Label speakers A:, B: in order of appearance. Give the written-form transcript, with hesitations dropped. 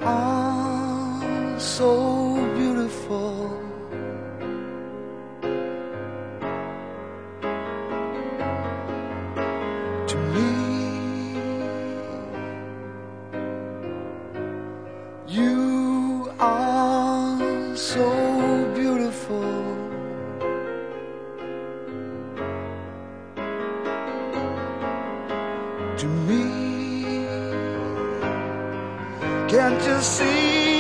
A: are so beautiful. To me, you are so beautiful. To me, can't you see?